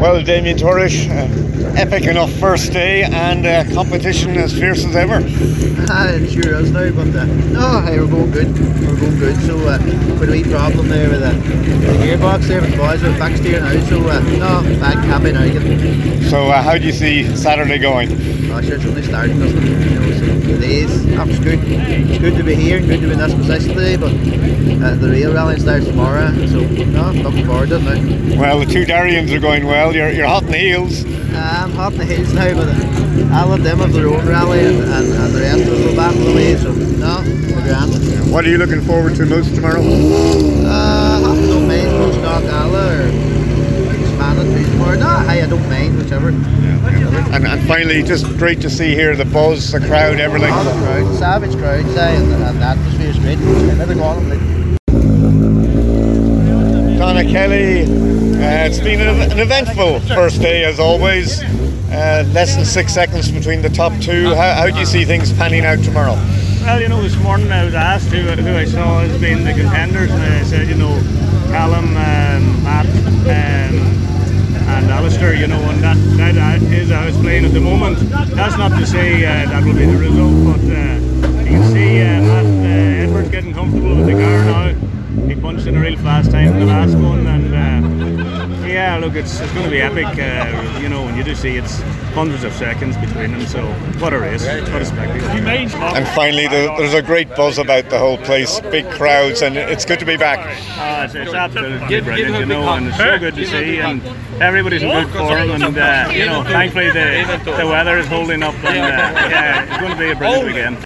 Well, Damien Turish, epic enough first day and competition as fierce as ever. It sure is now, but no, hey, we're going good. We're going good. So, quite a wee problem there with the gearbox there, but the boys are fixed here now. So, no, back happy now again. So, how do you see Saturday going? Oh, sure, it's only starting, doesn't it? You know, so today's it's good. It's good to be here, good to be in this position today, but the real rally starts tomorrow. So, no, looking forward to it now. Well, the two Darians are going well. You're hot in the heels. I'm hot in the heels now, but I'll let them have their own rally and the rest of us will battle away. So, no, we're grand. What are you looking forward to most tomorrow? Don't mind post knock Alla or expanded tomorrow. No, hey, I don't mind, whichever. And finally, just great to see here the buzz, the crowd, everything. Oh, the crowd, savage crowd, and the atmosphere is great. Never go on like. Donna Kelly, it's been an eventful first day as always. Less than 6 seconds between the top two. How do you see things panning out tomorrow? Well, you know, this morning I was asked who I saw as being the contenders, and I said, you know, Callum, Matt, and Alistair, you know, and that is how it's playing at the moment. That's not to say that will be the result, but you can see Matt Edwards getting comfortable with the car now. He punched in a real fast time in the last one, and yeah, look, it's going to be epic. You know, when you do see it's hundreds of seconds between them, so what a race, what a spectacle. And finally, there's a great buzz about the whole place, big crowds, and it's good to be back. It's absolutely brilliant, you know, and it's so good to see, and everybody's in good form, and you know, thankfully the weather is holding up, and yeah, it's going to be a brilliant weekend.